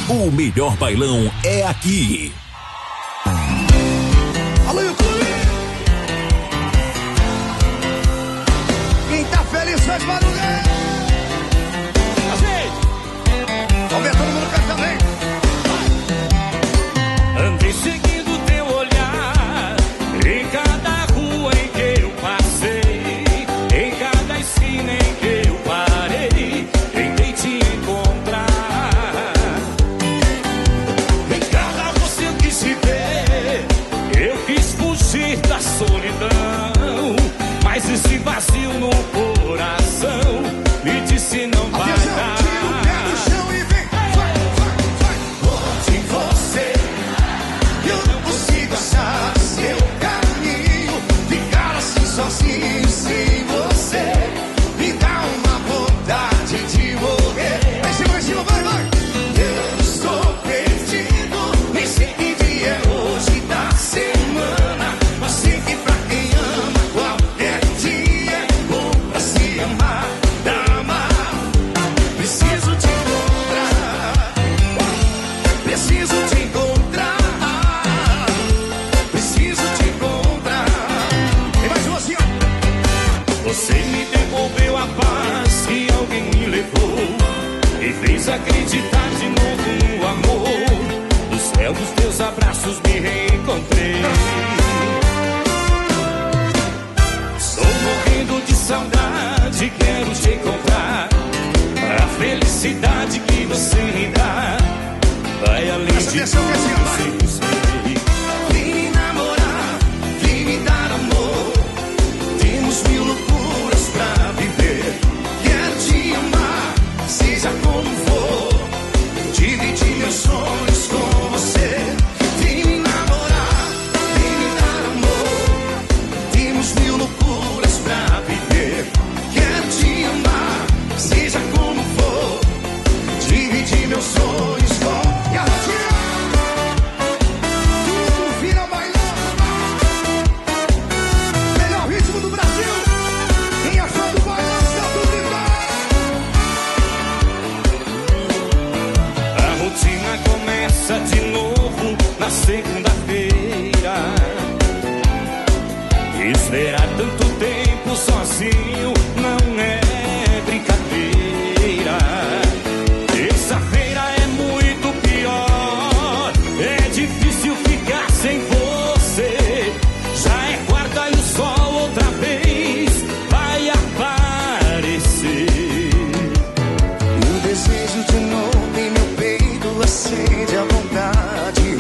O melhor bailão é aqui. Alô, YouTube! Quem tá feliz faz barulho! Vamos ver todo mundo cantar bem! Andei seguindo teu olhar em cada rua em que eu passei, em cada esquina em que eu parei, tentei te encontrar. Em cada você eu quis te ver, eu quis fugir da solidão, mas esse vazio no coração me disse não vai dar. Sozinho sem você, me dá uma vontade de morrer. Vai cima, vai, vai. Eu estou perdido, nem sei que dia é hoje da semana, mas sei que pra quem ama qualquer dia é bom pra se amar, dama. Preciso te encontrar, preciso te encontrar, preciso te encontrar. E mais uma assim, ó. Você me devolveu a paz que alguém me levou e fez acreditar de novo no amor. No céu dos teus abraços me reencontrei. Estou morrendo de saudade, quero te encontrar. A felicidade que você me dá vai além de tudo, eu sei. Vem me namorar, vem me dar amor. Temos mil loucuras pra viver. Quero te amar, seja como for. Dividir meus sonhos com você. Vem me namorar, vem me dar amor. Temos mil loucuras pra viver. Quero te amar, seja como for. Dividir meus sonhos com. E a rotina! Tudo vira bailão. Melhor ritmo do Brasil. Quem é fã do bailão, está tudo gritando. A rotina começa de novo na segunda-feira. Esperar tanto tempo sozinho não é brincadeira. Terça-feira é muito pior. É difícil ficar sem você. Já é quarta e o sol outra vez vai aparecer. O desejo de novo em meu peito acende a vontade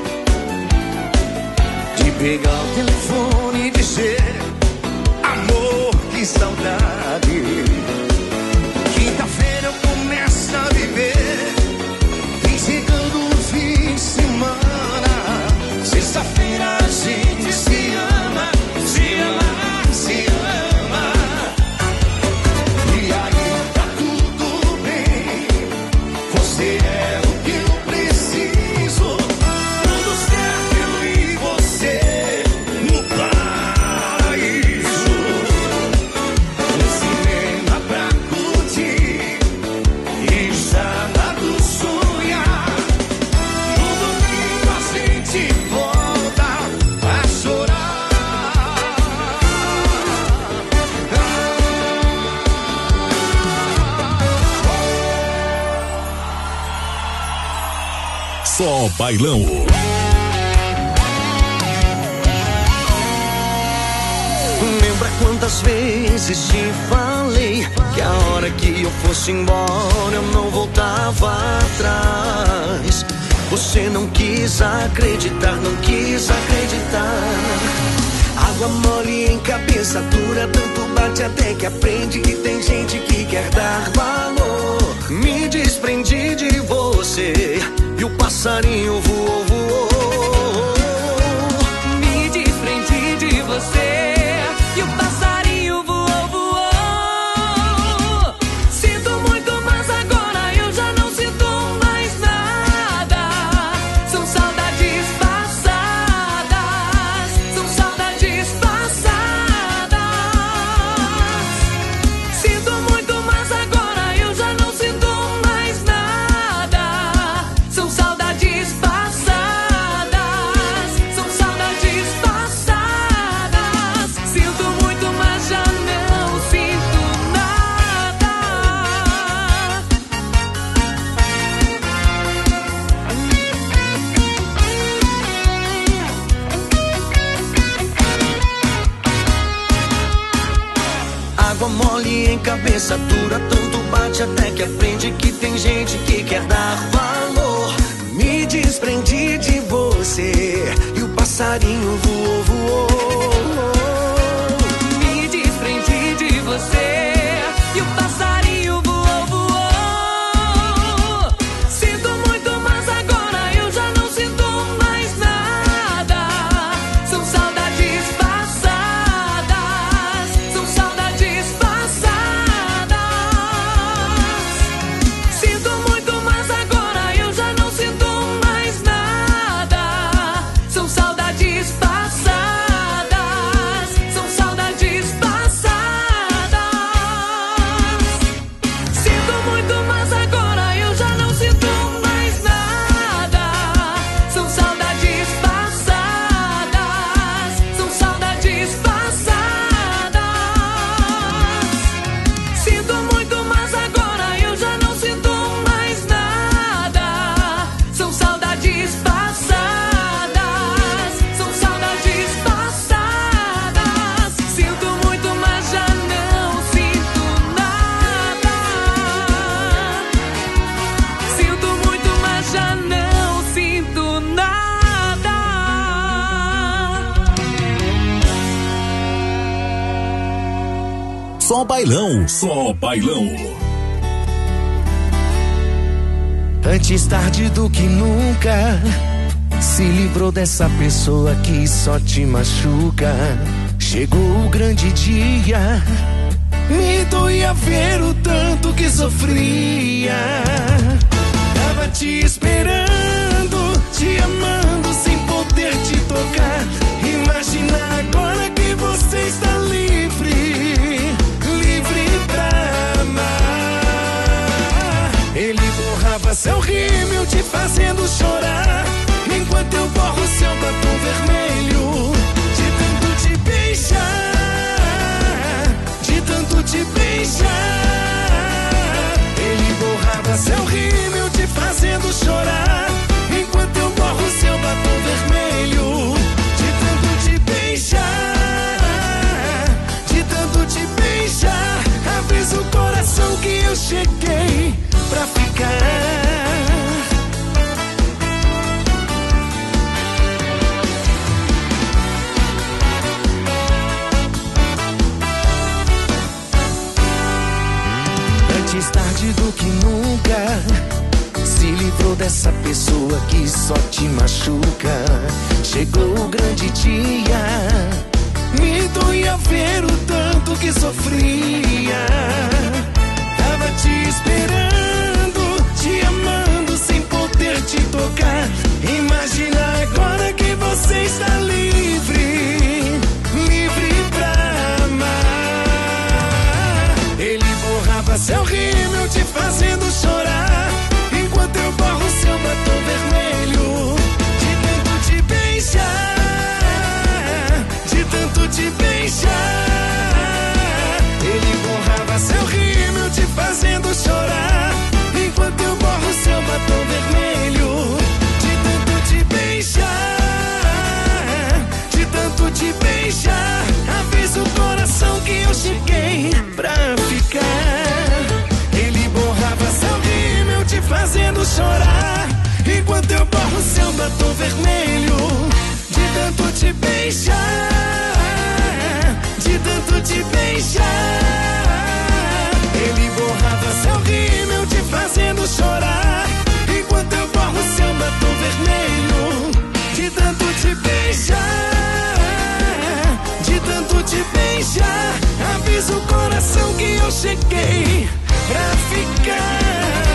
de pegar o telefone e dizer: amor, que saudade. Quinta-feira eu começo a viver, vem chegando o fim de semana. Sexta-feira a gente se ama, se ama, se ama. E aí tá tudo bem, você é o que eu preciso. Tudo certo, eu e você no paraíso. No cinema pra curtir e já dá do sonhar. No domingo a gente volta a chorar. Só bailão. Lembra quantas vezes te falei que a hora que eu fosse embora eu não voltava atrás. Você não quis acreditar, não quis acreditar. Água mole em cabeça dura, tanto bate até que aprende que tem gente que quer dar valor. Me desprendi de você e o passarinho voou, voou. Me desprendi de você e o passarinho voou, voou. Sinto muito, mas agora eu já não sinto mais nada. São saudades passadas, são saudades passadas. Sinto muito, mas agora eu já não sinto mais nada. São água mole em cabeça dura. Tanto bate até que aprende que tem gente que quer dar valor. Me desprendi de você e o passarinho voou, voou. Me desprendi de você e o passarinho voou, voou. Sinto muito, mas agora eu já não sinto mais nada. São saudades passadas, são saudades passadas. Sinto muito, mas agora eu já não sinto mais nada. São saudades passadas, são saudades passadas. Sinto muito, mas agora eu já não sinto mais nada. São saudades passadas, são saudades passadas. Sinto muito, mas agora eu já não sinto mais nada. São saudades passadas, são saudades passadas. Sinto muito, mas já não sinto nada. Sinto muito, mas já não sinto nada. Só bailão, só bailão. Antes tarde do que nunca, se livrou dessa pessoa que só te machuca. Chegou o grande dia, me doía ver o tanto que sofria. Tava te esperando, te amando sem poder te tocar. Imagina agora que você está livre, livre pra amar. Ele borrava seu rímel te fazendo chorar, enquanto eu borro seu batom vermelho. De tanto te beijar, de tanto te beijar. Ele borrava seu rímel te fazendo chorar, enquanto eu borro seu batom vermelho. De tanto te beijar, de tanto te beijar. Avisa o coração que eu cheguei pra ficar. Antes tarde do que nunca, se livrou dessa pessoa que só te machuca. Chegou o grande dia, me doía ver o tanto que sofria. Tava te esperando, te amando sem poder te tocar. Imagina agora que você está livre, livre pra amar. Ele borrava seu rímel te fazendo chorar, enquanto eu borro seu batom vermelho. De tanto te beijar, de tanto te beijar. Ele borrava seu rímel te fazendo chorar, enquanto eu borro seu batom vermelho. De tanto te beijar, de tanto te beijar. Avisa o coração que eu cheguei pra ficar. Ele borrava seu rímel te fazendo chorar, enquanto eu borro seu batom vermelho. De tanto te beijar, de tanto te beijar. Ele borrava seu rímel te fazendo chorar, enquanto eu borro seu batom vermelho. De tanto te beijar, de tanto te beijar. Avisa o coração que eu cheguei pra ficar.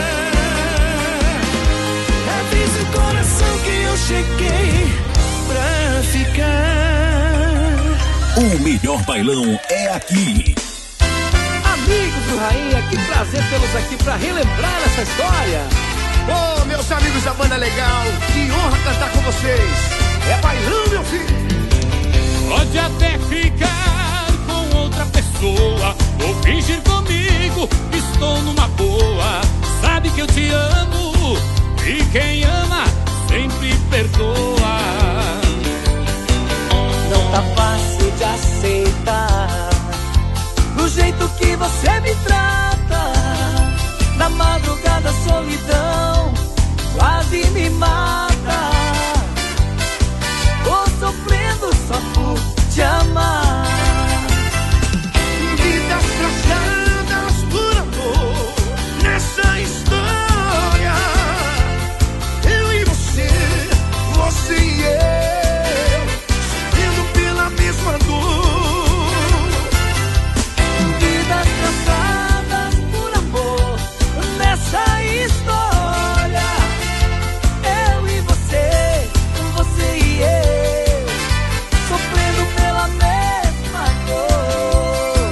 Avisa o coração que eu cheguei pra ficar. O melhor bailão é aqui. Amigos do Rainha, que prazer tê-los aqui pra relembrar essa história. Ô, meus amigos da banda legal, que honra cantar com vocês. É bailão, meu filho. Pode até ficar com outra pessoa ou fingir comigo que estou numa boa. Sabe que eu te amo e quem ama sempre perdoa. Não tá fácil de aceitar. jeito que você me trata, na madrugada a solidão quase me mata. Tô sofrendo só por te amar. Vidas traçadas por amor nessa história. Eu e você, você e eu, sofrendo pela mesma dor. Vidas traçadas por amor nessa história. Eu e você, você e eu, sofrendo pela mesma dor.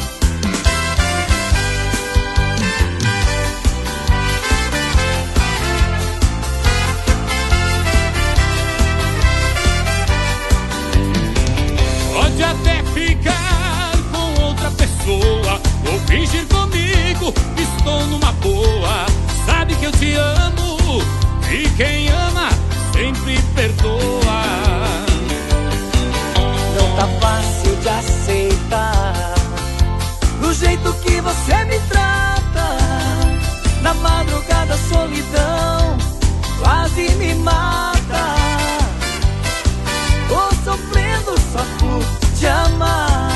Pode até ficar com outra pessoa ou fingir comigo que estou numa boa. Sabe que eu te amo e quem ama sempre perdoa. Não tá fácil de aceitar do jeito que você me trata, na madrugada a solidão quase me mata. Tô sofrendo só por te amar.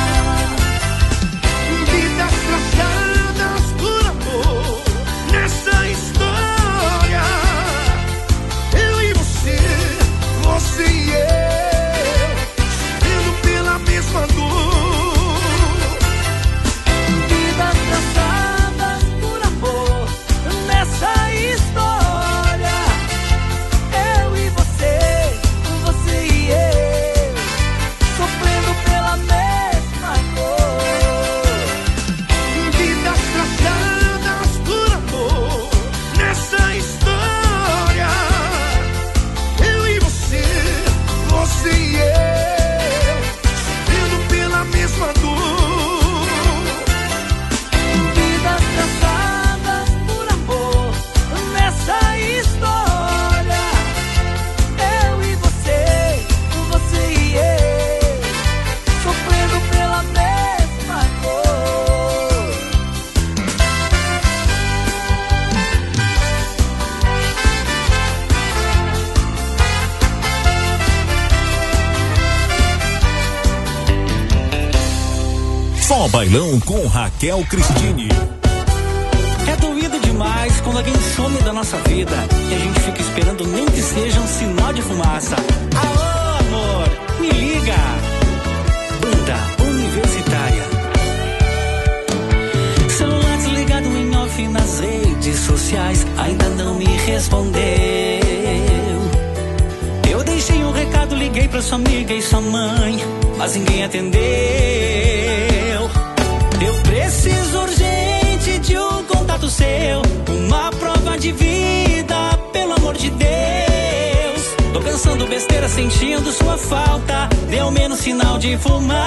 Vidas traçadas por amor nessa história. Eu e você, você e eu, sofrendo pela mesma dor. Vidas traçadas por amor nessa história. Eu e você, você e eu, sofrendo pela mesma dor. Vidas traçadas por amor nessa história. Eu e você, você e eu, sofrendo pela mesma dor. Vidas traçadas por amor nessa história. Eu e você, você e eu, sofrendo pela mesma dor. Só Bailão com Raquel Cristine. É doído demais quando alguém some da nossa vida e a gente fica esperando nem que seja um sinal de fumaça. Alô, amor, me liga. Banda Universitária. Celular desligado em off nas redes sociais, ainda não me respondeu. Eu deixei um recado, liguei pra sua amiga e sua mãe, mas ninguém atendeu. Eu preciso urgente de um contato seu, uma prova de vida, pelo amor de Deus. Tô pensando besteira, sentindo sua falta, dê ao menos sinal de fumaça.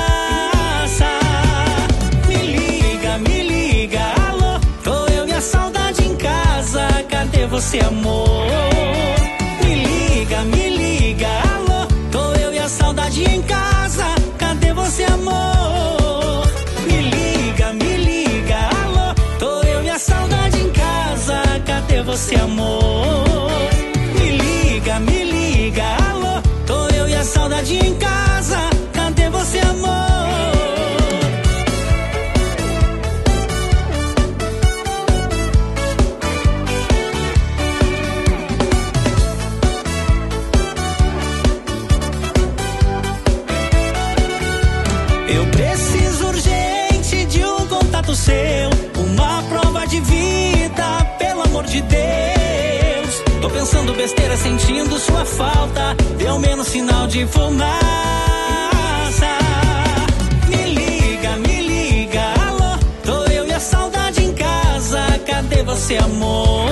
Me liga, alô, tô eu e a saudade em casa, cadê você, amor? Me liga, alô, tô eu e a saudade em casa, cadê você, amor? Me liga, alô, tô eu e a saudade em casa, cadê você, amor? Me liga, alô, tô eu e a saudade em casa, cadê você, amor? Eu preciso urgente de um contato seu, uma prova de vida, pelo amor de Deus. Tô pensando besteira, sentindo sua falta, dê ao menos sinal de fumaça. Me liga, alô, tô eu e a saudade em casa, cadê você, amor?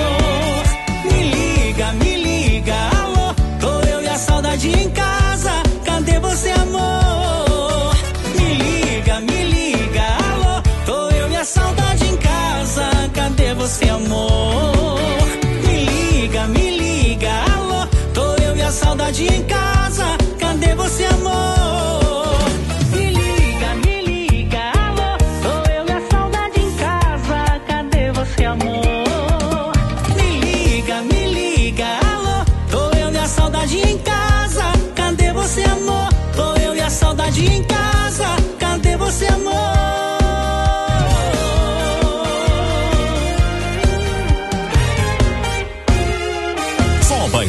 Me liga, alô, tô eu e a saudade em casa, cadê você, amor? Me liga, alô, tô eu e a saudade em casa, cadê você, amor? Me liga, alô, tô eu e a saudade em casa, cadê você, amor?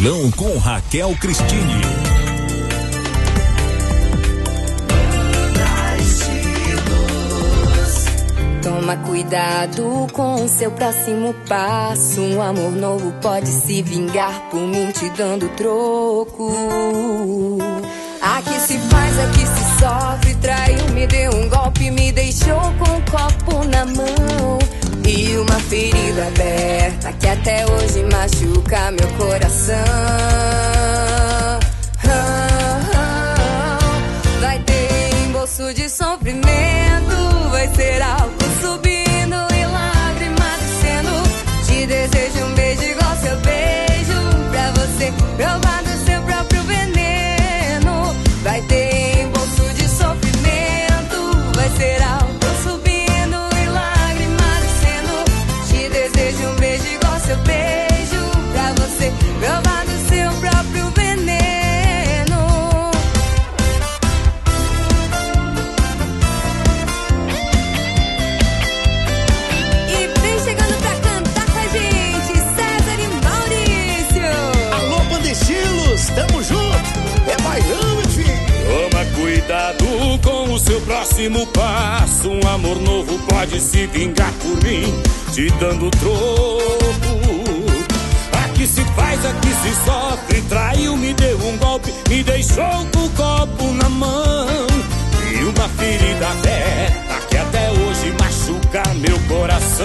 Bailão com Raquel Cristine. Toma cuidado com o seu próximo passo. Um amor novo pode se vingar por mim te dando troco. Aqui se faz, aqui se sofre. Traiu, me deu um golpe, me deixou com um copo na mão e uma ferida aberta que até hoje machuca meu coração. Vai ter embolso de sofrimento, vai ser álcool subindo e lágrimas descendo. Te desejo um beijo igual seu beijo, pra você provar do seu próprio veneno. Vai ter embolso de sofrimento, vai ser álcool subindo e lágrimas descendo. Te desejo um beijo igual seu beijo, pra você provar do seu próprio veneno. Tamo junto, é bailão, meu filho. Toma cuidado com o seu próximo passo. Um amor novo pode se vingar por mim, te dando troco. Aqui se faz, aqui se sofre. Traiu, me deu um golpe, me deixou com o copo na mão e uma ferida aberta que até hoje machuca meu coração.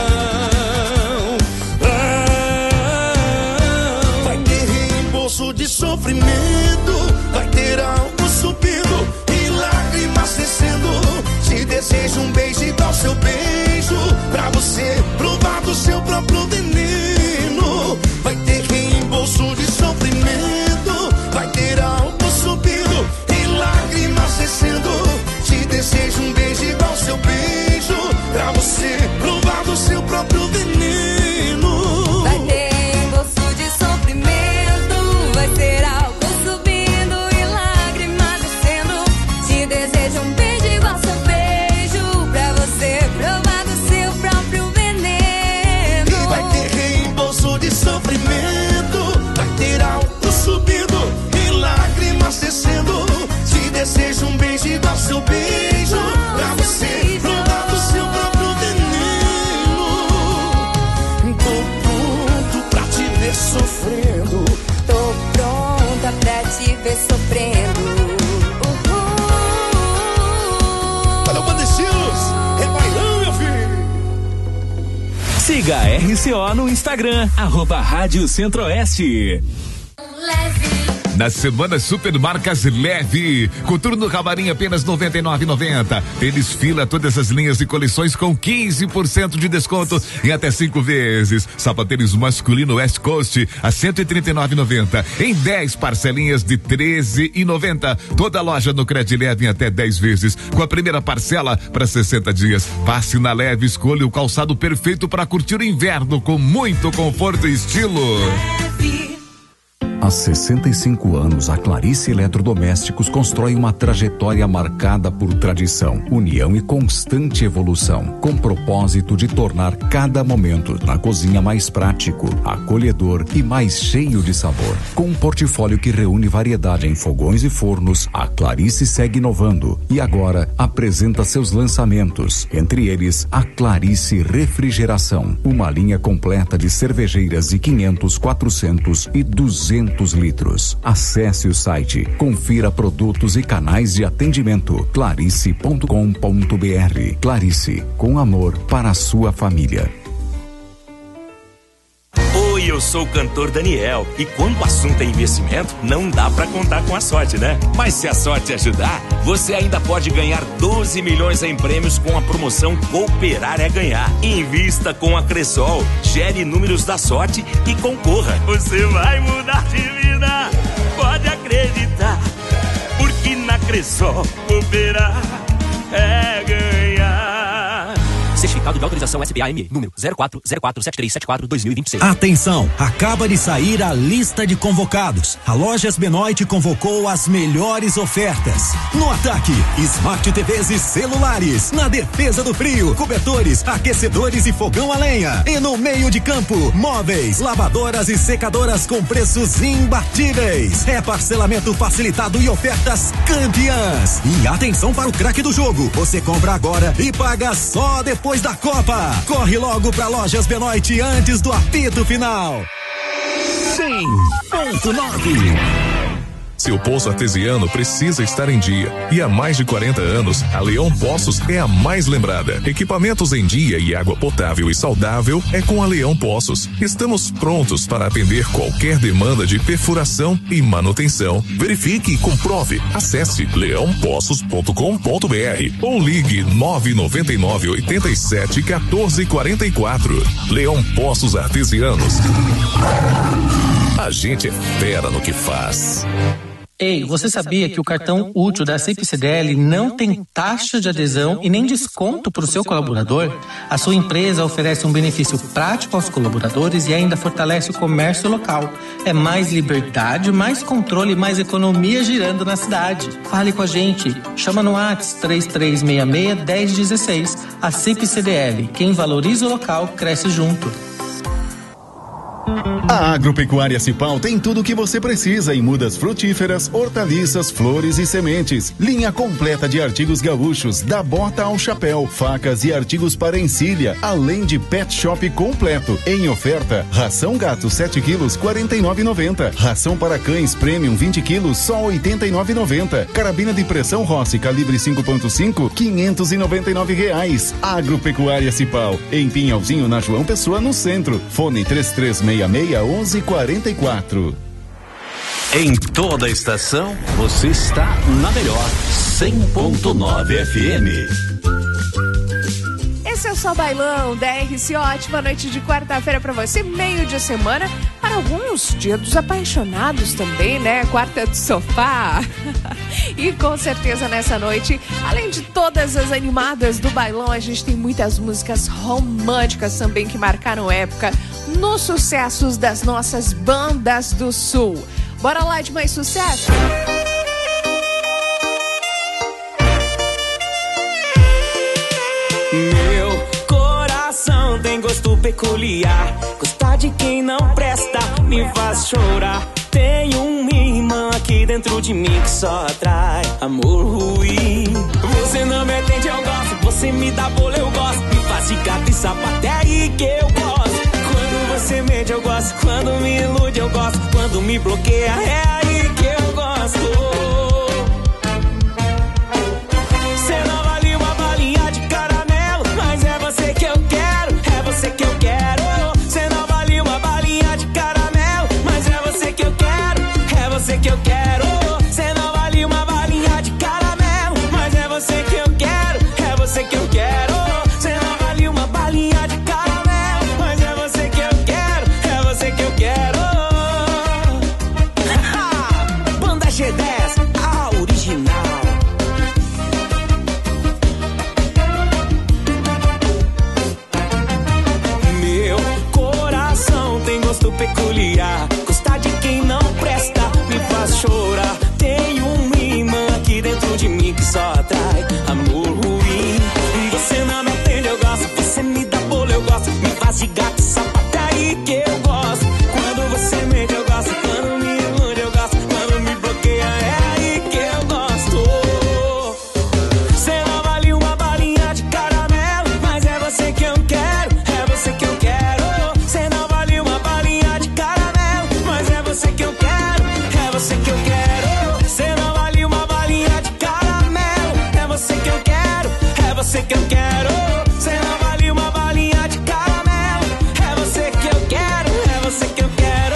De sofrimento, vai ter algo subindo e lágrimas descendo. Te desejo um beijo igual seu beijo, pra você provar do seu próprio veneno. Vai ter reembolso de sofrimento, vai ter algo subindo e lágrimas descendo. Te desejo um beijo igual seu beijo, pra você provar do seu próprio veneno. Vai ter embolso de sofrimento, vai ser álcool subindo e lágrimas descendo. Te desejo um beijo igual seu beijo, pra você provar do seu próprio veneno. E vai ter reembolso de sofrimento, vai ter álcool subindo e lágrimas descendo. Te desejo um beijo igual seu beijo, pra você provar do seu próprio veneno. Tô pronto pra te ver sofrendo. Tô pronta pra te ver sofrendo. Valeu, Bandecilos, é bailão, meu filho. Siga a RCO no Instagram, @Rádio Centro-Oeste. Na semana Supermarcas Leve, coturno camarim apenas R$ 99,90. Tênis Fila, todas as linhas e coleções com 15% de desconto em até 5 vezes. Sapatênis masculino West Coast a R$ 139,90 em 10 parcelinhas de R$ 13,90. Toda loja no Cred Leve em até 10 vezes, com a primeira parcela para 60 dias. Passe na Leve, escolha o calçado perfeito para curtir o inverno com muito conforto e estilo. Há 65 anos, a Clarice Eletrodomésticos constrói uma trajetória marcada por tradição, união e constante evolução, com propósito de tornar cada momento na cozinha mais prático, acolhedor e mais cheio de sabor. Com um portfólio que reúne variedade em fogões e fornos, a Clarice segue inovando e agora apresenta seus lançamentos, entre eles a Clarice Refrigeração, uma linha completa de cervejeiras de 500, 400 e 200 litros. Acesse o site, confira produtos e canais de atendimento clarice.com.br. Clarice, com amor para a sua família. Oi, eu sou o cantor Daniel e quando o assunto é investimento, não dá pra contar com a sorte, né? Mas se a sorte ajudar, você ainda pode ganhar 12 milhões em prêmios com a promoção Cooperar é Ganhar. Invista com a Cressol, gere números da sorte e concorra. Você vai mudar de vida, pode acreditar, porque na Cressol cooperar é ganhar. Certificado de autorização SPA-ME, número 04047374-2026. Atenção, acaba de sair a lista de convocados. A Lojas Benoit convocou as melhores ofertas. No ataque, Smart TVs e celulares. Na defesa do frio, cobertores, aquecedores e fogão a lenha. E no meio de campo, móveis, lavadoras e secadoras com preços imbatíveis. É parcelamento facilitado e ofertas campeãs. E atenção para o craque do jogo. Você compra agora e paga só depois da Copa. Corre logo pra Lojas Benoit antes do apito final. 100.9. Seu poço artesiano precisa estar em dia. E há mais de 40 anos, a Leão Poços é a mais lembrada. Equipamentos em dia e água potável e saudável é com a Leão Poços. Estamos prontos para atender qualquer demanda de perfuração e manutenção. Verifique e comprove. Acesse leãopoços.com.br ou ligue 999 87 14 44. Leão Poços Artesianos. A gente é fera no que faz. Ei, você sabia que o cartão útil da CPCDL não tem taxa de adesão e nem desconto para o seu colaborador? A sua empresa oferece um benefício prático aos colaboradores e ainda fortalece o comércio local. É mais liberdade, mais controle e mais economia girando na cidade. Fale com a gente. Chama no WhatsApp 3366-1016. A CPCDL. Quem valoriza o local, cresce junto. A Agropecuária Cipal tem tudo o que você precisa em mudas frutíferas, hortaliças, flores e sementes. Linha completa de artigos gaúchos, da bota ao chapéu, facas e artigos para encilha, além de pet shop completo. Em oferta, ração gato 7 quilos, R$ 49,90. Ração para cães premium 20 quilos, só R$ 89,90. Carabina de pressão Rossi calibre 5.5, R$ 599. Agropecuária Cipal, em Pinhalzinho, na João Pessoa, no centro. Fone 3366-1144. Em toda a estação, você está na melhor 100.9 FM. Esse é o Só Bailão da RC. Ótima noite de quarta-feira pra você, meio de semana. Para alguns, dia dos apaixonados também, né? Quarta do sofá. E com certeza nessa noite, além de todas as animadas do bailão, a gente tem muitas músicas românticas também que marcaram época nos sucessos das nossas bandas do Sul. Bora lá de mais sucesso? Meu coração tem gosto peculiar. Gostar de quem não presta me faz chorar. Tem uma irmã aqui dentro de mim que só atrai amor ruim. Você não me atende, eu gosto. Você me dá bolo, eu gosto. Me faz de gato e sapato, é aí que eu gosto. Quando você mente, eu gosto. Quando me ilude, eu gosto. Quando me bloqueia, é aí que eu gosto. Você não vale uma balinha de caramelo, mas é você que eu quero, é você que eu quero. Você não vale uma balinha de caramelo, mas é você que eu quero, é você que eu quero. Você não vale uma balinha de caramelo, mas é você que eu quero, é você que eu quero. Você não vale uma balinha de caramelo, mas é você que eu quero, é você que eu quero. Banda G10, a original. Meu coração tem gosto peculiar. Gostar de quem não presta me faz chorar. Tem uma irmã aqui dentro de mim que só atrai amor ruim. Você não me atende, eu gosto. Você me dá bolo, eu gosto. Me faz de gato e sapato, é aí que eu gosto. Quando você mente, eu gosto. Quando me ilude, eu gosto. Quando me bloqueia, é aí que eu gosto. Você não vale uma balinha de caramelo, mas é você que eu quero, é você que eu quero. Você não vale uma balinha de caramelo, mas é você que eu quero, é você que eu quero. Você não vale uma balinha de caramelo, é você que eu quero, é você que eu quero. Você não vale uma balinha de caramelo, é você que eu quero, é você que eu quero.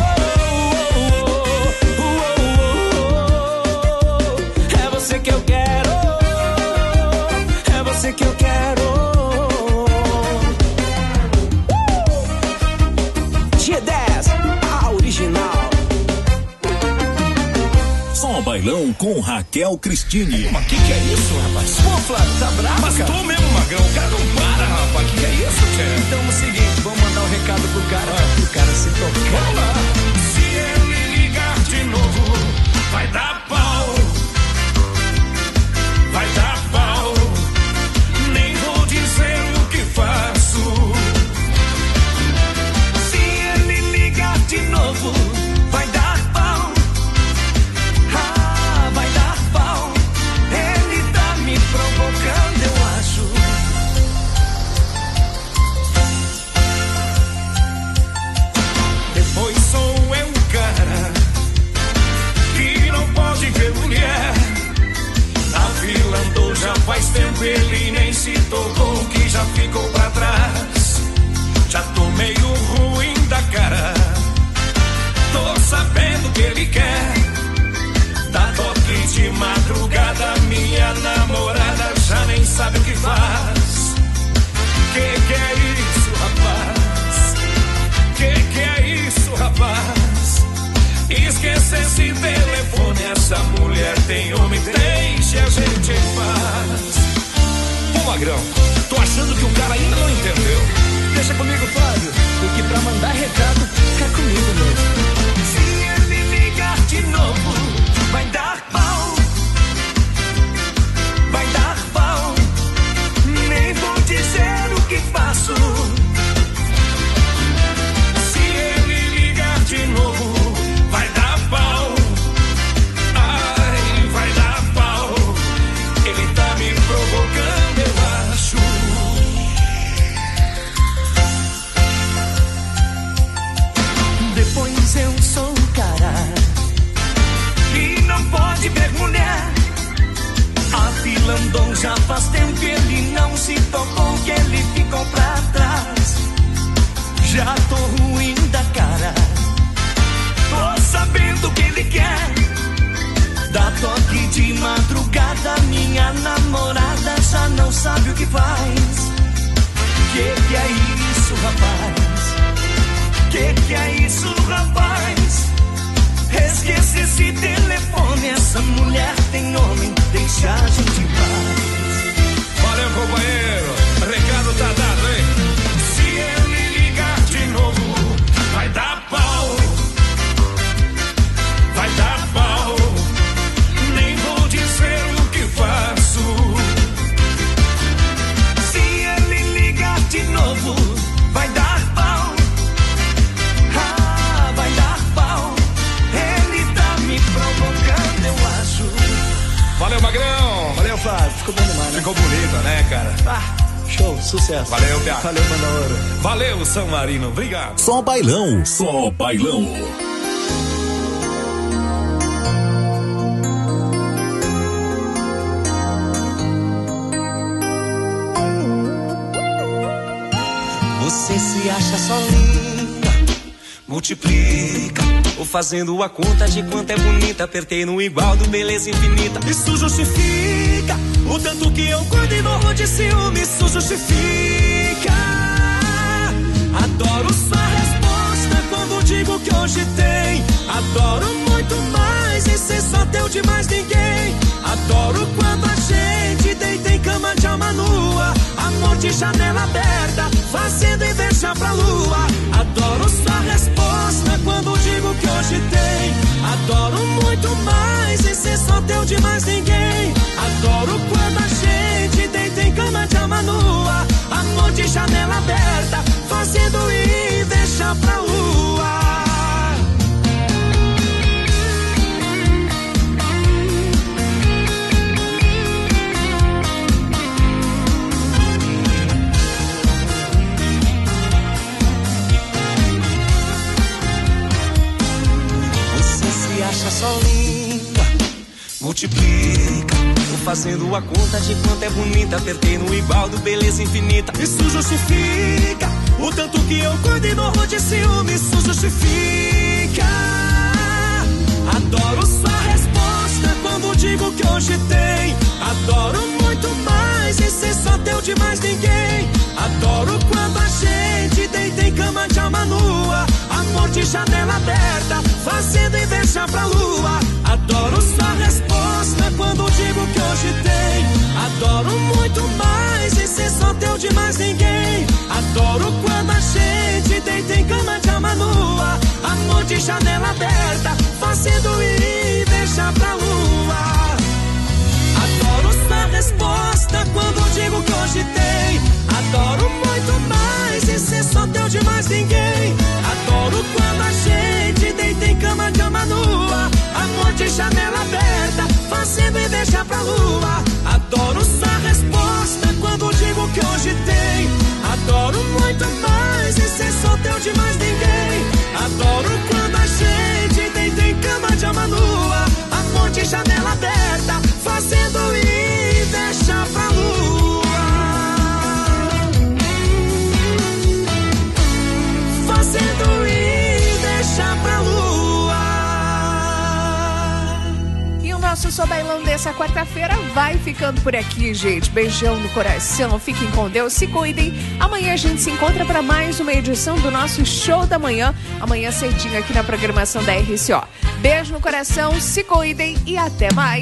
É você que eu quero, é você que eu quero. G10, a original. Só Bailão com Raquel Cristine. Mas que é isso, rapaz? Pô, Flávio, tá bravo, Mas cara? tô mesmo, Magrão. O cara não para, rapaz. Que meio ruim da cara. Tô sabendo que ele quer dar toque de madrugada. Minha namorada já nem sabe o que faz. Que é isso, rapaz? Que é isso, rapaz? Esquece esse telefone, essa mulher tem homem, deixa a gente em paz. Pô, Magrão, tô achando que o cara ainda não entendeu. Deixa comigo, Flávio, porque pra mandar recado é comigo mesmo. Se ele ligar de novo, vai dar pau. Vai dar pau. Nem vou dizer o que faço. Se ele ligar de novo, vai dar pau. Ai, vai dar pau. Ele tá me provocando, eu acho. Depois eu sou o cara que não pode ver mulher. A fila andou já faz tempo, ele não se tocou que ele ficou pra trás. Já tô ruim da cara, tô sabendo que ele quer dá toque de madrugada. Minha namorada já não sabe o que faz. Que é isso, rapaz? Que é isso, rapaz? Esquece esse telefone, essa mulher tem homem, deixa a gente em paz. Valeu, companheiro, recado tá dado, hein? Se ele ligar de novo, vai dar pau. Vai dar pau. Nem vou dizer o que faço. Se ele ligar de novo, vai dar pau. Ah, vai dar pau. Ele tá me provocando, eu acho. Valeu, Magrão. Valeu, Flávio, ficou bom demais, né? Ficou bonita, né, cara? Show, sucesso. Valeu, Piá. Valeu, Banda Ouro. Valeu, São Marino, obrigado. Só bailão, só bailão. Você se acha só linda, multiplica, ou fazendo a conta de quanto é bonita. Apertei no igual do beleza infinita. Isso justifica o tanto que eu cuido e morro de ciúme. Isso justifica. Adoro sua resposta quando digo que hoje tem. Adoro muito mais e ser só teu de mais ninguém. Adoro quando a gente deita em cama de alma nua. Amor de janela aberta, fazendo inveja pra lua. Adoro sua resposta quando digo que hoje tem. Adoro muito mais e ser só teu de mais ninguém. Adoro quando a gente deita em cama de alma nua. Amor de janela aberta, fazendo inveja pra lua. Acha só linda, multiplica, tô fazendo a conta de quanto é bonita. Apertei no igual do beleza infinita. Isso justifica o tanto que eu cuido e morro de ciúme. Isso justifica. Adoro sua resposta quando digo que hoje tem. Adoro muito mais e ser só teu de mais ninguém. Adoro quando a gente deita em cama de alma nua. Amor de janela aberta, fazendo inveja pra lua. Adoro sua resposta quando digo que hoje tem. Adoro muito mais e ser só teu de mais ninguém. Adoro quando a gente deita em cama de alma nua. Amor de janela aberta, fazendo inveja pra lua. Adoro sua resposta quando digo que hoje tem. Adoro muito mais e ser só teu de mais ninguém. Adoro quando a gente deita em cama de alma nua. Amor de janela aberta, fazendo inveja pra lua. Adoro sua resposta quando digo que hoje tem. Adoro muito mais e ser só teu de mais ninguém. Adoro quando a gente deita em cama de alma nua. Amor de janela aberta, fazendo inveja pra lua. Sou Bailão dessa quarta-feira vai ficando por aqui, gente. Beijão no coração, fiquem com Deus, se cuidem. Amanhã a gente se encontra para mais uma edição do nosso Show da Manhã. Amanhã cedinho aqui na programação da RCO. Beijo no coração, se cuidem e até mais.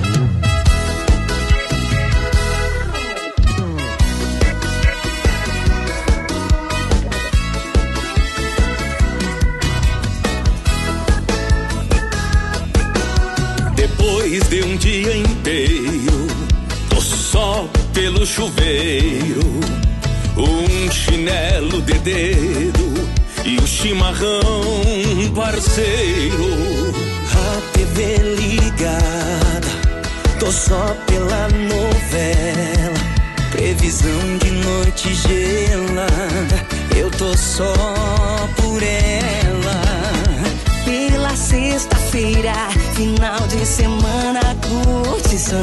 Depois de um dia inteiro, tô só pelo chuveiro, um chinelo de dedo e o chimarrão parceiro. A TV ligada, tô só pela novela, previsão de noite gelada, eu tô só por ela. Pela sexta-feira, final de semana, curtição.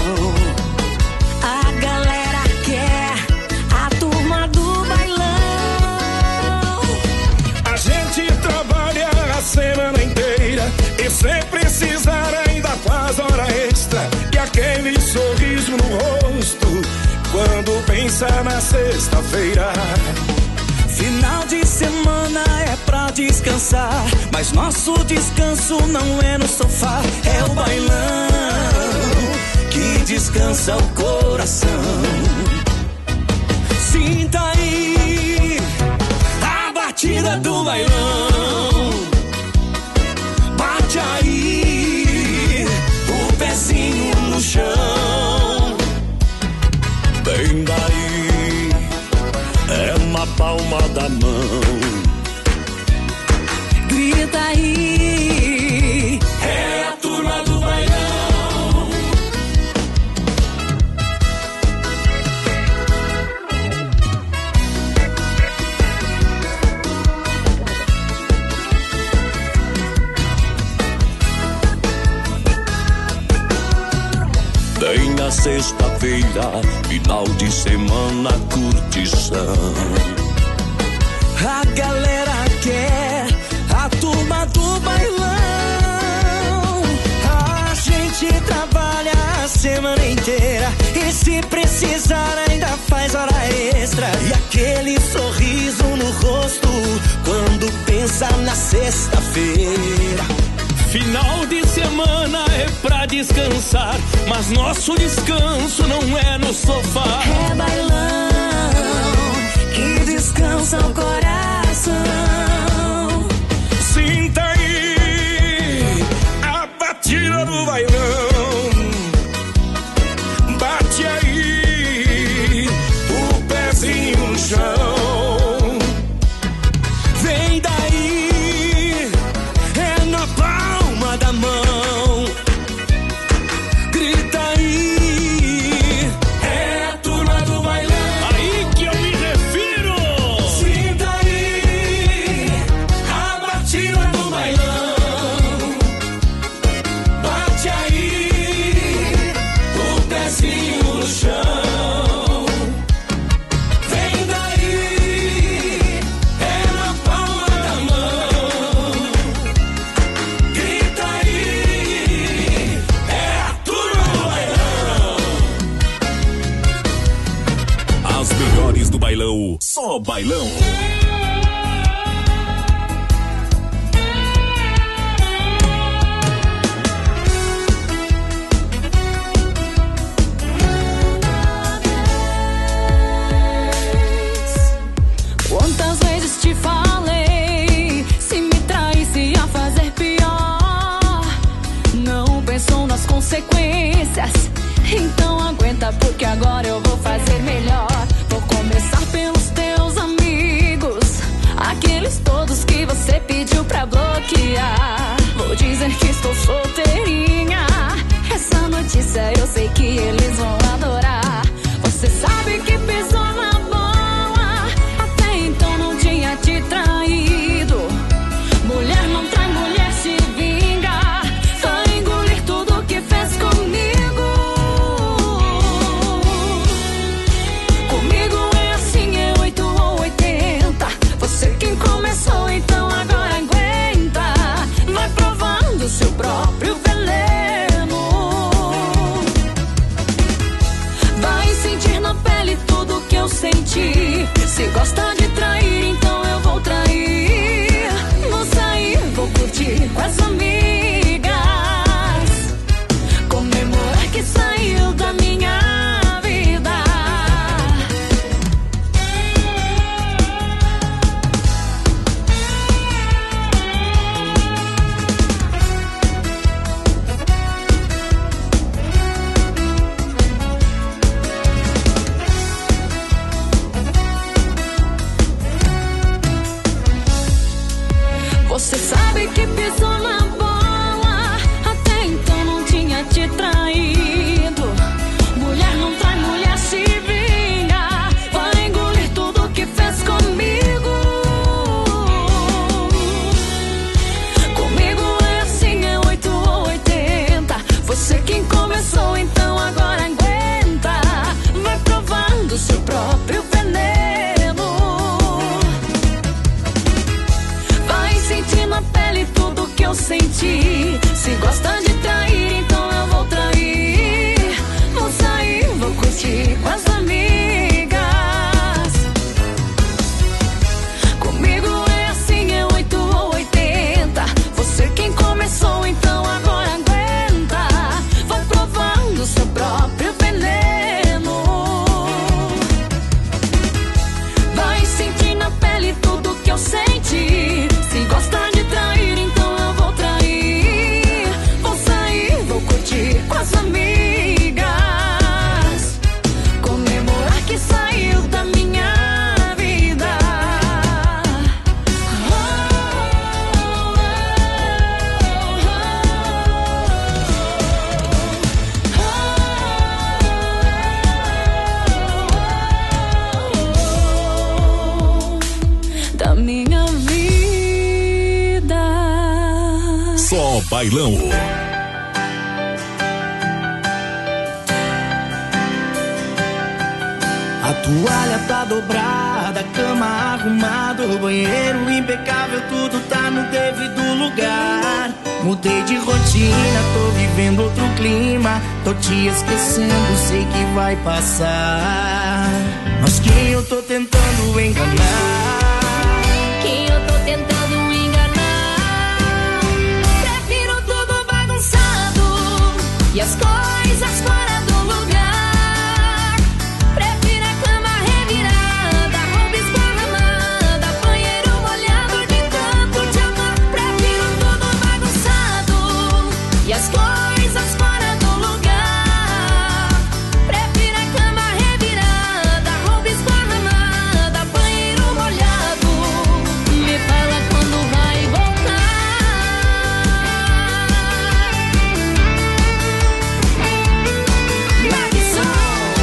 A galera quer a turma do bailão. A gente trabalha a semana inteira e sem precisar ainda faz hora extra. E aquele sorriso no rosto quando pensa na sexta-feira. Final de semana é pra descansar, mas nosso descanso não é no sofá, é o bailão que descansa o coração. Sinta aí a batida do bailão, bate aí o pezinho no chão. Bem daí é na palma da mão. Grita aí, é a turma do bailão. Bem na sexta-feira, final de semana, curtição. A galera quer a turma do bailão. A gente trabalha a semana inteira e se precisar ainda faz hora extra. E aquele sorriso no rosto quando pensa na sexta-feira. Final de semana é pra descansar, mas nosso descanso não é no sofá. É bailão que descansa o coração. Sinta aí a batida do bailão, bate aí o pezinho no chão. Vem daí, é na palma da mão. Grita aí, é a turma do bailão. Aí que eu me refiro. Sinta aí a batida do bailão, bate aí o pezinho no chão. Vem daí, é na palma da mão. Grita aí, é a turma do bailão. As melhores do bailão, só bailão. Quantas vezes te falei, se me traísse ia fazer pior. Não pensou nas consequências, então aguenta porque agora eu vou fazer melhor. Vou começar pelos teus amigos, aqueles todos que você pediu pra bloquear. Vou dizer que estou solteirinha, essa notícia eu sei que eles vão adorar. Você sabe que pisou na bola, até então não tinha te traído. Mulher não trai, mulher se vinga, vai engolir tudo que fez comigo. Comigo é assim, é 8 ou 80. Você quem começou, então agora aguenta. Vai provando seu próprio veneno. Se gosta de trair, então eu vou trair. Vou sair, vou curtir com as amigas, comemorar que saiu da minha vida. Você sabe que pisou na bola, até então não tinha te traído. Mulher não trai, mulher se vinga, vai engolir tudo que fez comigo. Comigo é assim, é 8 ou 80. Você quem começou, então agora aguenta. Vai provando seu próprio veneno. Vai sentir na pele tudo que eu senti. Se gosta de trair, então eu vou trair. Vou sair, vou curtir com as amigas. Comigo é assim, é 8 ou 80. Você quem começou, então agora aguenta. Vai provando seu próprio veneno. Vai sentir na pele tudo que eu senti. Se gosta de trair, então eu vou trair. Vou sair, vou curtir com as amigas, comemorar que saiu da minha vida. Da minha vida. Só bailão. A toalha tá dobrada, a cama arrumada, o banheiro impecável, tudo tá no devido lugar. Mudei de rotina, tô vivendo outro clima, tô te esquecendo, sei que vai passar. Mas quem eu tô tentando enganar? Quem eu tô tentando enganar? Prefiro tudo bagunçado e as coisas fora do lugar. Prefiro a cama revirada, roupa esparramada, banheiro molhado de tanto te amar. Prefiro tudo bagunçado e as coisas fora do lugar. Prefiro a cama revirada, roupa esparramada, banheiro molhado. Me fala quando vai voltar. Marquinhos.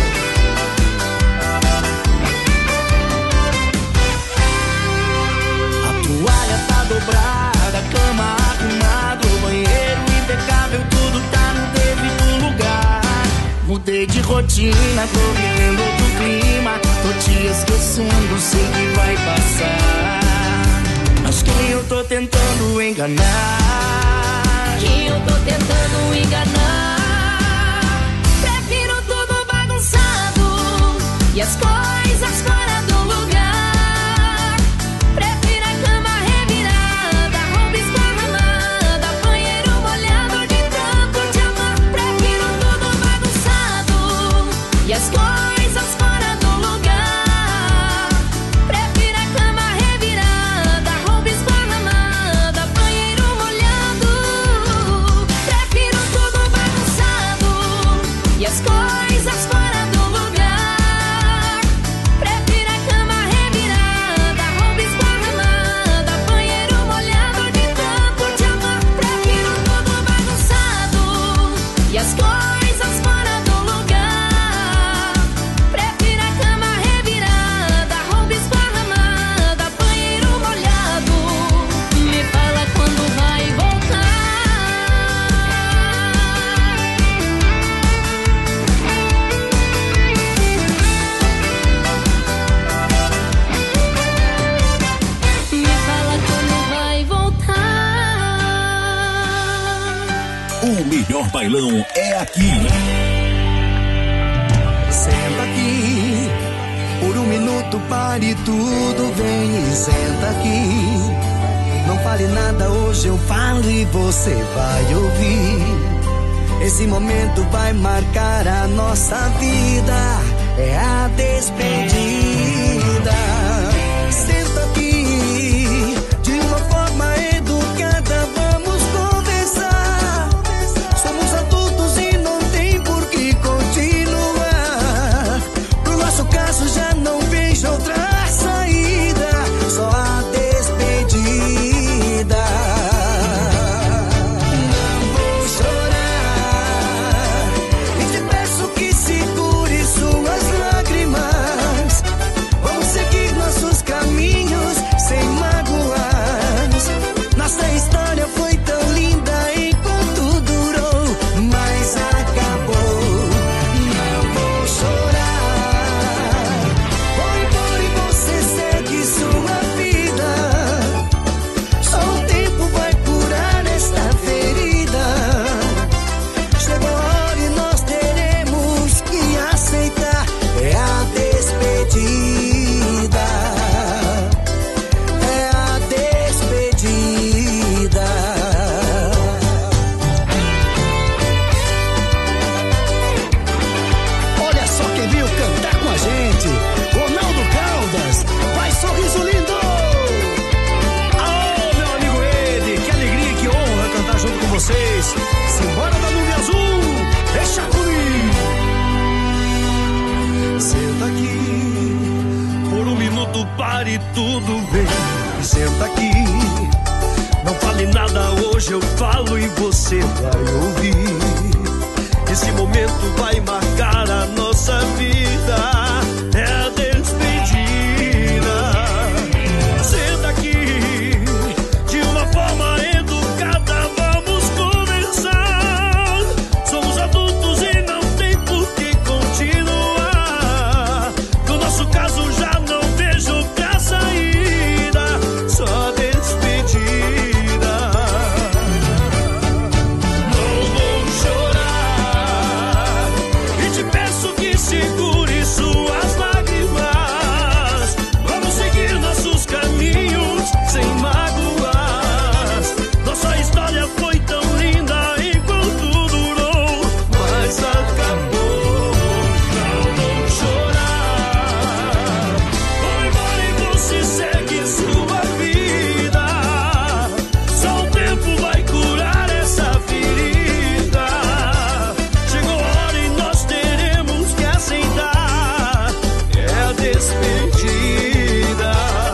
A toalha tá dobrada, a cama arrumada, o banheiro impecável, tudo tá no devido lugar. Mudei de rotina, tô vivendo outro clima, tô te esquecendo, sei que vai passar. Mas quem eu tô tentando enganar? Quem eu tô tentando enganar? Prefiro tudo bagunçado e as coisas fora do lugar. Prefiro a cama revirada, roupa esparramada, banheiro molhado de tanto te amar. Prefiro tudo bagunçado e as coisas fora do lugar. Prefiro a cama revirada, roupa esparramada, banheiro molhado. Prefiro tudo bagunçado e as coisas fora do lugar. Prefiro a cama revirada, roupa esparramada, banheiro molhado de tanto te amar. Prefiro tudo bagunçado e as coisas fora do lugar. Prefiro a cama revirada, roupa esparramada, banheiro molhado. Me fala quando vai voltar. Me fala quando vai voltar. O melhor bailão é aqui. Senta aqui por um minuto minuto pare tudo, vem e senta aqui. Não fale nada, hoje eu falo e você vai ouvir. Esse momento vai marcar a nossa vida, é a despedida. Senta aqui, de uma forma educada, vamos conversar. Somos adultos e não tem por que continuar. Pro nosso caso já não vejo outra saída, só a despedida. Não vou chorar e te peço que segure suas lágrimas. Vamos seguir nossos caminhos sem mágoas. Nossa história foi tão linda enquanto durou, mas acabou. Não vou chorar, vou embora e você segue sua vida. Só o tempo vai curar esta ferida. Chegou a hora e nós teremos que aceitar, é a despedida. É a despedida. Olha só quem veio cantar com a gente, Ronaldo Caldas. Vai, sorriso lindo! Aô, meu amigo Ed, que alegria e que honra cantar junto com vocês. Simbora da nuvem azul, deixa comigo. Senta aqui, por um minuto pare tudo, vem. Senta aqui, não fale nada, hoje eu falo e você vai ouvir. Esse momento vai marcar a nossa vida, é a despedida. Senta aqui, de uma forma educada, vamos conversar. Somos adultos e não tem por que continuar. No nosso caso já não vejo outra saída, só a despedida. Não vou chorar e te peço que segure suas lágrimas. Vamos seguir nossos caminhos sem mágoas. Nossa história foi tão linda enquanto durou, mas acabou. Não vou chorar, vou embora e você segue sua vida. Só o tempo vai curar essa ferida. Chegou a hora e nós teremos que aceitar, é a despedida.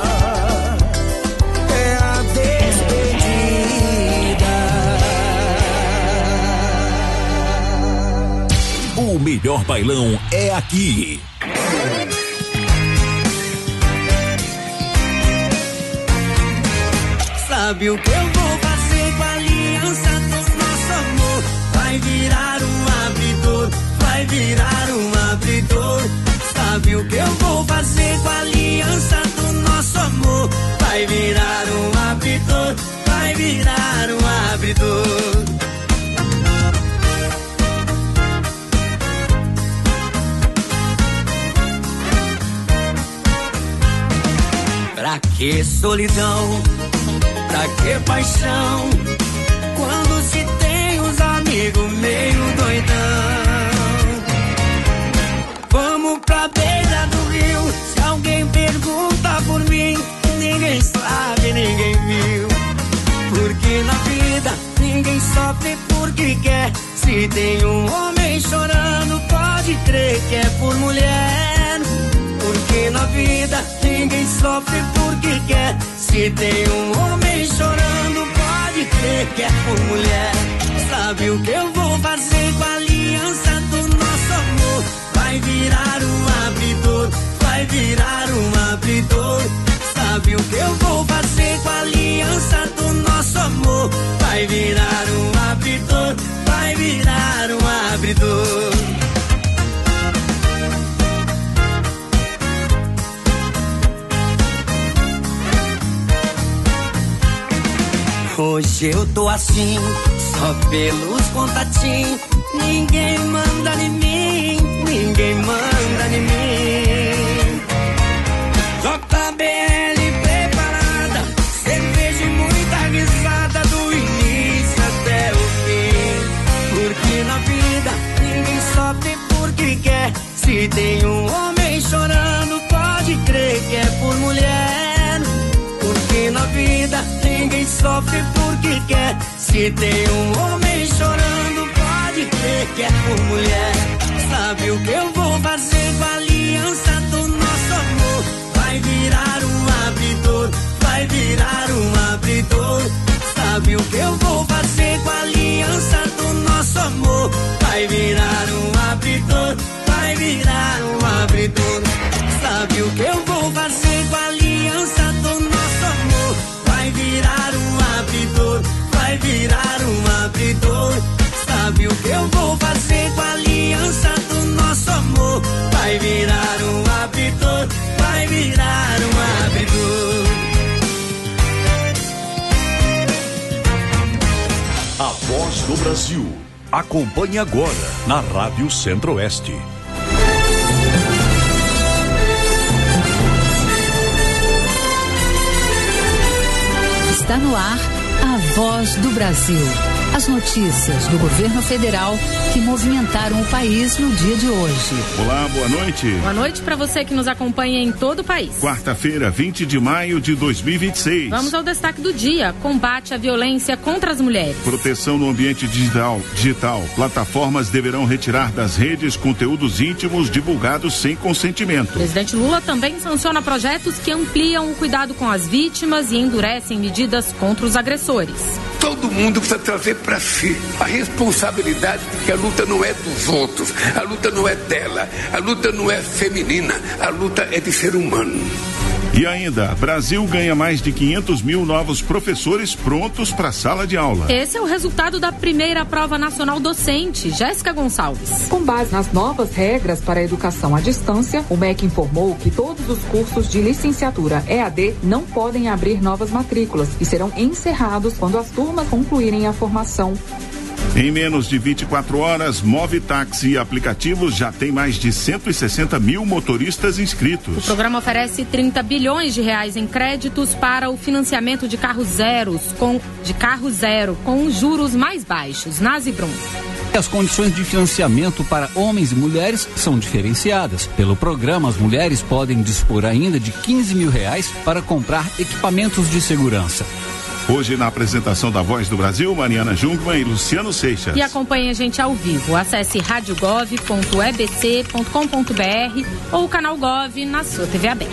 É a despedida. O melhor bailão é aqui. Sabe o que eu vou fazer com a aliança do nosso amor? Vai virar um abridor, vai virar um abridor. Sabe o que eu vou fazer com a aliança do nosso amor? Vai virar um abridor, vai virar um abridor. Pra que solidão? Pra que paixão? Quando se tem uns amigos meio doidão. Vamos pra beira do rio. Se alguém pergunta por mim, ninguém sabe, ninguém viu. Porque na vida ninguém sofre porque quer. Se tem um homem chorando, pode crer que é por mulher. Porque na vida ninguém sofre porque quer. Se tem um homem chorando, pode crer que é por mulher. Sabe o que eu vou fazer com a aliança do nosso amor? Vai virar um abridor, vai virar um abridor. Sabe o que eu vou fazer com a aliança do nosso amor? Vai virar um abridor, vai virar um abridor. Hoje eu tô assim, só pelos contatinhos. Ninguém manda em mim, ninguém manda em mim. sofre porque quer. Se tem um homem chorando, pode crer que é por mulher. Sabe o que eu vou fazer com a aliança do nosso amor? Vai virar um abridor, vai virar um abridor. Sabe o que eu vou fazer com a aliança do nosso amor? Vai virar um abridor, vai virar um abridor. Sabe o que eu vou fazer com a aliança do nosso amor? Vai virar um abridor, vai virar um abridor. Sabe o que eu vou fazer com a aliança do nosso amor? Vai virar um abridor, vai virar um abridor. A Voz do Brasil. Acompanhe agora na Rádio Centro-Oeste. Está no ar a Voz do Brasil. As notícias do governo federal que movimentaram o país no dia de hoje. Olá, boa noite. Boa noite para você que nos acompanha em todo o país. Quarta-feira, 20 de maio de 2026. Vamos ao destaque do dia: combate à violência contra as mulheres. Proteção no ambiente digital. Plataformas deverão retirar das redes conteúdos íntimos divulgados sem consentimento. O presidente Lula também sanciona projetos que ampliam o cuidado com as vítimas e endurecem medidas contra os agressores. Todo mundo precisa trazer para si a responsabilidade de que a luta não é dos outros, a luta não é dela, a luta não é feminina, a luta é de ser humano. E ainda, Brasil ganha mais de 500 mil novos professores prontos para a sala de aula. Esse é o resultado da primeira prova nacional docente. Jéssica Gonçalves. Com base nas novas regras para a educação à distância, o MEC informou que todos os cursos de licenciatura EAD não podem abrir novas matrículas e serão encerrados quando as turmas concluírem a formação. Em menos de 24 horas, Movitaxi e aplicativos já tem mais de 160 mil motoristas inscritos. O programa oferece 30 bilhões de reais em créditos para o financiamento de carro zero com juros mais baixos. Nazibrum. As condições de financiamento para homens e mulheres são diferenciadas. Pelo programa, as mulheres podem dispor ainda de 15 mil reais para comprar equipamentos de segurança. Hoje, na apresentação da Voz do Brasil, Mariana Jungmann e Luciano Seixas. E acompanhe a gente ao vivo. Acesse radiogov.ebc.com.br ou o canal Gov na sua TV aberta.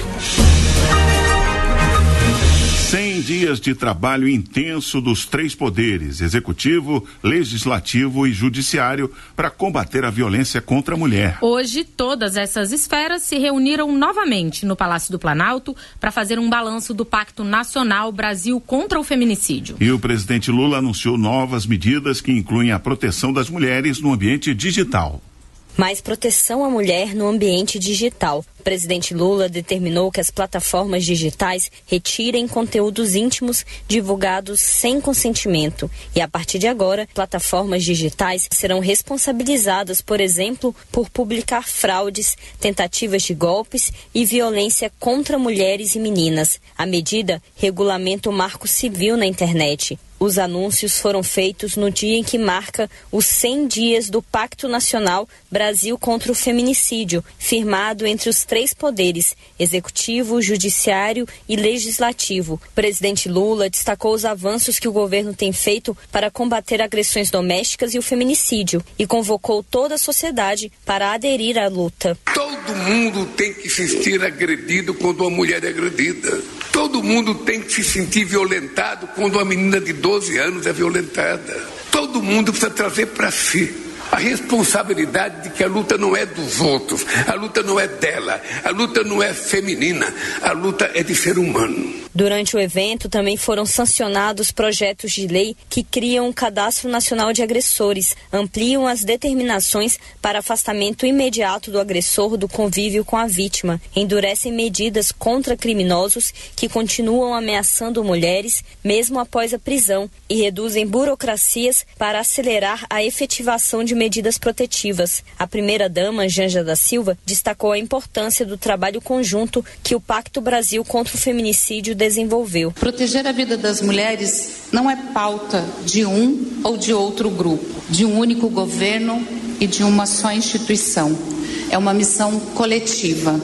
100 dias de trabalho intenso dos três poderes, executivo, legislativo e judiciário, para combater a violência contra a mulher. Hoje, todas essas esferas se reuniram novamente no Palácio do Planalto para fazer um balanço do Pacto Nacional Brasil contra o Feminicídio. E o presidente Lula anunciou novas medidas que incluem a proteção das mulheres no ambiente digital. Mais proteção à mulher no ambiente digital. O presidente Lula determinou que as plataformas digitais retirem conteúdos íntimos divulgados sem consentimento. E a partir de agora, plataformas digitais serão responsabilizadas, por exemplo, por publicar fraudes, tentativas de golpes e violência contra mulheres e meninas. A medida regulamenta o Marco Civil na internet. Os anúncios foram feitos no dia em que marca os 100 dias do Pacto Nacional Brasil contra o Feminicídio, firmado entre os três poderes, executivo, judiciário e legislativo. O presidente Lula destacou os avanços que o governo tem feito para combater agressões domésticas e o feminicídio e convocou toda a sociedade para aderir à luta. Todo mundo tem que se sentir agredido quando uma mulher é agredida. Todo mundo tem que se sentir violentado quando uma menina de 12 anos é violentada. Todo mundo precisa trazer para si a responsabilidade de que a luta não é dos outros, a luta não é dela, a luta não é feminina, a luta é de ser humano. Durante o evento, também foram sancionados projetos de lei que criam um cadastro nacional de agressores, ampliam as determinações para afastamento imediato do agressor do convívio com a vítima, endurecem medidas contra criminosos que continuam ameaçando mulheres, mesmo após a prisão, e reduzem burocracias para acelerar a efetivação de medidas protetivas. A primeira-dama, Janja da Silva, destacou a importância do trabalho conjunto que o Pacto Brasil contra o Feminicídio desenvolveu. Proteger a vida das mulheres não é pauta de um ou de outro grupo, de um único governo e de uma só instituição. É uma missão coletiva.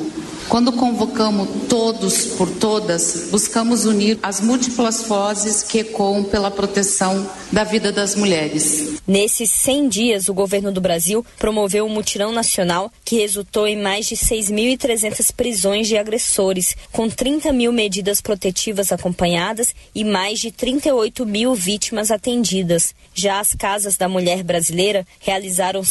Quando convocamos todos por todas, buscamos unir as múltiplas vozes que ecoam pela proteção da vida das mulheres. Nesses 100 dias, o governo do Brasil promoveu um mutirão nacional que resultou em mais de 6.300 prisões de agressores, com 30 mil medidas protetivas acompanhadas e mais de 38 mil vítimas atendidas. Já as Casas da Mulher Brasileira realizaram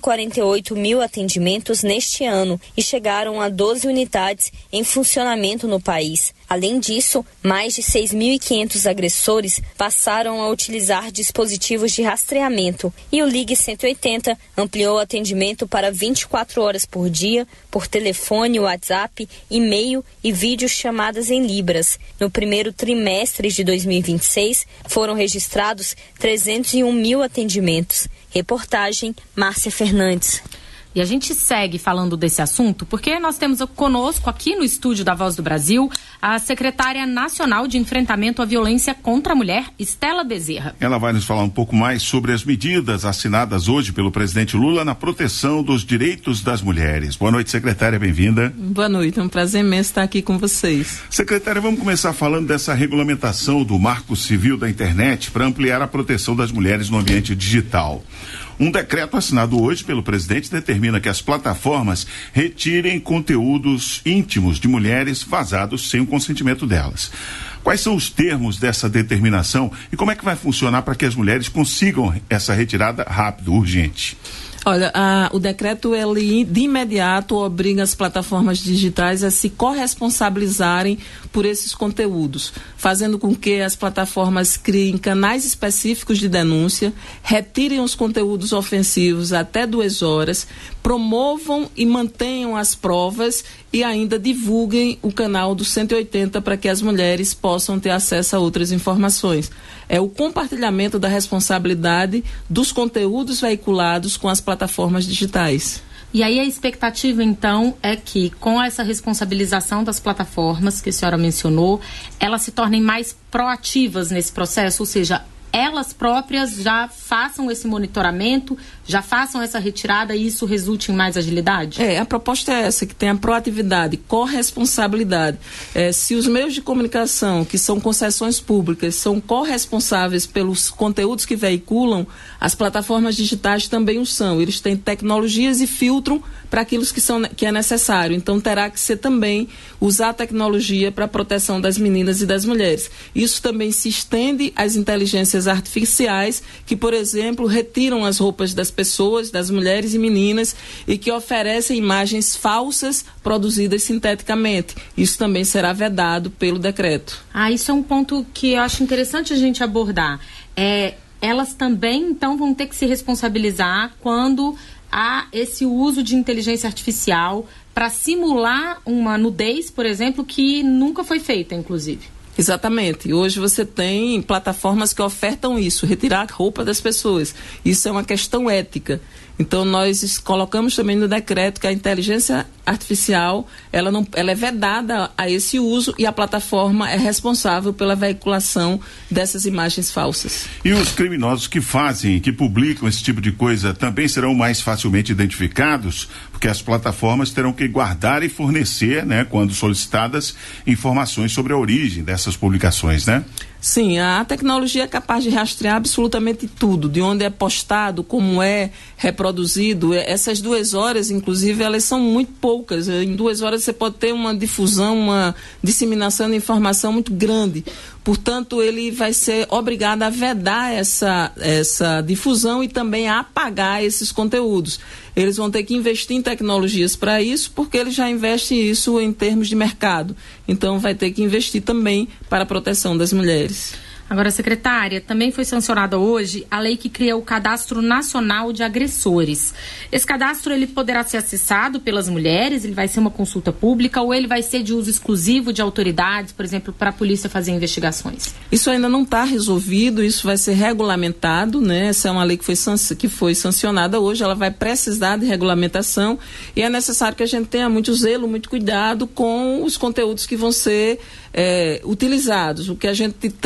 148 mil atendimentos neste ano e chegaram a 12 unidades em funcionamento no país. Além disso, mais de 6.500 agressores passaram a utilizar dispositivos de rastreamento e o Ligue 180 ampliou o atendimento para 24 horas por dia por telefone, WhatsApp, e-mail e videochamadas em libras. No primeiro trimestre de 2026, foram registrados 301 mil atendimentos. Reportagem Márcia Fernandes. E a gente segue falando desse assunto porque nós temos conosco aqui no estúdio da Voz do Brasil a secretária nacional de enfrentamento à violência contra a mulher, Estela Bezerra. Ela vai nos falar um pouco mais sobre as medidas assinadas hoje pelo presidente Lula na proteção dos direitos das mulheres. Boa noite, secretária, bem-vinda. Boa noite, é um prazer imenso estar aqui com vocês. Secretária, vamos começar falando dessa regulamentação do Marco Civil da Internet para ampliar a proteção das mulheres no ambiente digital. Um decreto assinado hoje pelo presidente determina que as plataformas retirem conteúdos íntimos de mulheres vazados sem o consentimento delas. Quais são os termos dessa determinação e como é que vai funcionar para que as mulheres consigam essa retirada rápido, urgente? Olha, o decreto, ele de imediato obriga as plataformas digitais a se corresponsabilizarem por esses conteúdos, fazendo com que as plataformas criem canais específicos de denúncia, retirem os conteúdos ofensivos até 2 horas, promovam e mantenham as provas e ainda divulguem o canal do 180 para que as mulheres possam ter acesso a outras informações. É o compartilhamento da responsabilidade dos conteúdos veiculados com as plataformas digitais. E aí a expectativa, então, é que com essa responsabilização das plataformas que a senhora mencionou, elas se tornem mais proativas nesse processo, ou seja, elas próprias já façam esse monitoramento, já façam essa retirada e isso resulte em mais agilidade? A proposta é essa, que tenha proatividade, corresponsabilidade. Se os meios de comunicação, que são concessões públicas, são corresponsáveis pelos conteúdos que veiculam, as plataformas digitais também o são. Eles têm tecnologias e filtram para aquilo que é necessário. Então, terá que ser também usar a tecnologia para a proteção das meninas e das mulheres. Isso também se estende às inteligências artificiais que, por exemplo, retiram as roupas das pessoas, das mulheres e meninas e que oferecem imagens falsas produzidas sinteticamente. Isso também será vedado pelo decreto. Isso é um ponto que eu acho interessante a gente abordar. Elas também, então, vão ter que se responsabilizar quando há esse uso de inteligência artificial para simular uma nudez, por exemplo, que nunca foi feita, inclusive. Exatamente. Hoje você tem plataformas que ofertam isso, retirar a roupa das pessoas. Isso é uma questão ética. Então, nós colocamos também no decreto que a inteligência artificial, ela é vedada a esse uso e a plataforma é responsável pela veiculação dessas imagens falsas. E os criminosos que fazem, que publicam esse tipo de coisa também serão mais facilmente identificados, porque as plataformas terão que guardar e fornecer, quando solicitadas, informações sobre a origem dessas publicações, né? Sim, a tecnologia é capaz de rastrear absolutamente tudo, de onde é postado, como é reproduzido. Essas 2 horas, inclusive, elas são muito poucas. Em 2 horas você pode ter uma difusão, uma disseminação de informação muito grande. Portanto, ele vai ser obrigado a vedar essa difusão e também a apagar esses conteúdos. Eles vão ter que investir em tecnologias para isso, porque eles já investem isso em termos de mercado. Então, vai ter que investir também para a proteção das mulheres. Agora, secretária, também foi sancionada hoje a lei que cria o Cadastro Nacional de Agressores. Esse cadastro, ele poderá ser acessado pelas mulheres, ele vai ser uma consulta pública ou ele vai ser de uso exclusivo de autoridades, por exemplo, para a polícia fazer investigações? Isso ainda não está resolvido, isso vai ser regulamentado, né? Essa é uma lei que foi sancionada hoje, ela vai precisar de regulamentação e é necessário que a gente tenha muito zelo, muito cuidado com os conteúdos que vão ser utilizados. O que a gente tem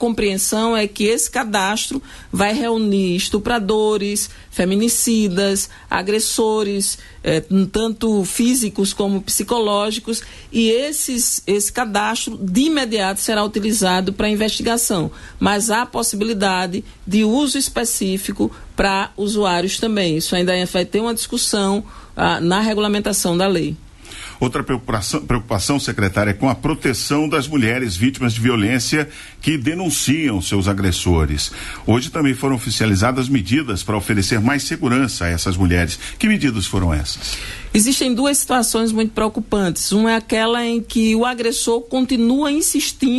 compreensão é que esse cadastro vai reunir estupradores, feminicidas, agressores, tanto físicos como psicológicos, e esse cadastro de imediato será utilizado para investigação, mas há possibilidade de uso específico para usuários também. Isso ainda vai ter uma discussão na regulamentação da lei. Outra preocupação, secretária, é com a proteção das mulheres vítimas de violência que denunciam seus agressores. Hoje também foram oficializadas medidas para oferecer mais segurança a essas mulheres. Que medidas foram essas? Existem duas situações muito preocupantes. Uma é aquela em que o agressor continua insistindo